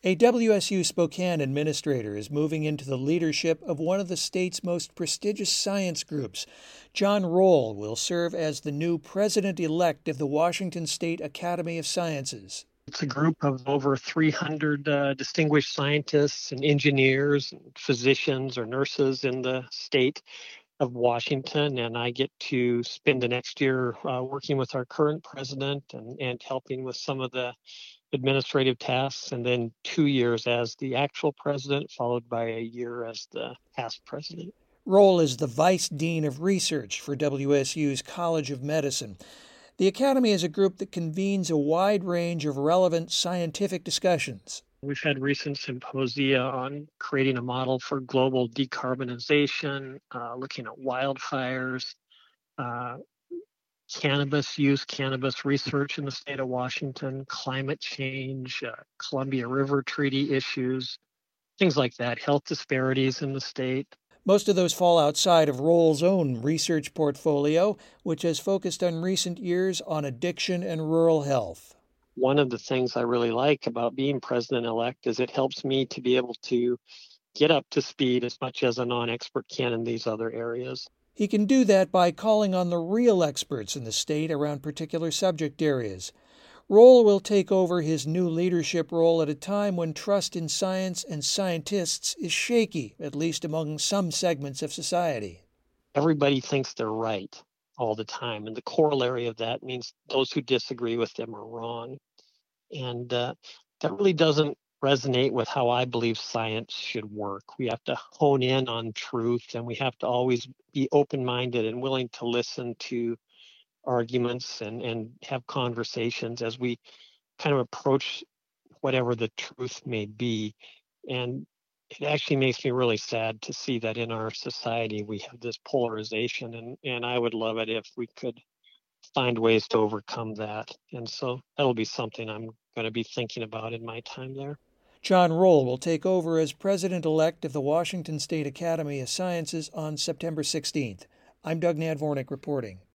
A WSU Spokane administrator is moving into the leadership of one of the state's most prestigious science groups. John Roll will serve as the new president-elect of the Washington State Academy of Sciences. It's a group of over 300 distinguished scientists and engineers and physicians or nurses in the state of Washington, and I get to spend the next year working with our current president and helping with some of the administrative tasks, and then 2 years as the actual president, followed by a year as the past president. Roll is the Vice Dean of Research for WSU's College of Medicine. The Academy is a group that convenes a wide range of relevant scientific discussions. We've had recent symposia on creating a model for global decarbonization, looking at wildfires, cannabis use, cannabis research in the state of Washington, climate change, Columbia River Treaty issues, things like that, health disparities in the state. Most of those fall outside of Roll's own research portfolio, which has focused on recent years on addiction and rural health. One of the things I really like about being president-elect is it helps me to be able to get up to speed as much as a non-expert can in these other areas. He can do that by calling on the real experts in the state around particular subject areas. Roll will take over his new leadership role at a time when trust in science and scientists is shaky, at least among some segments of society. Everybody thinks they're right all the time, and the corollary of that means those who disagree with them are wrong. And that really doesn't resonate with how I believe science should work. We have to hone in on truth, and we have to always be open-minded and willing to listen to arguments and have conversations as we kind of approach whatever the truth may be. And it actually makes me really sad to see that in our society we have this polarization, and I would love it if we could find ways to overcome that. And so that'll be something I'm going to be thinking about in my time there. John Roll will take over as president-elect of the Washington State Academy of Sciences on September 16th. I'm Doug Nadvornik reporting.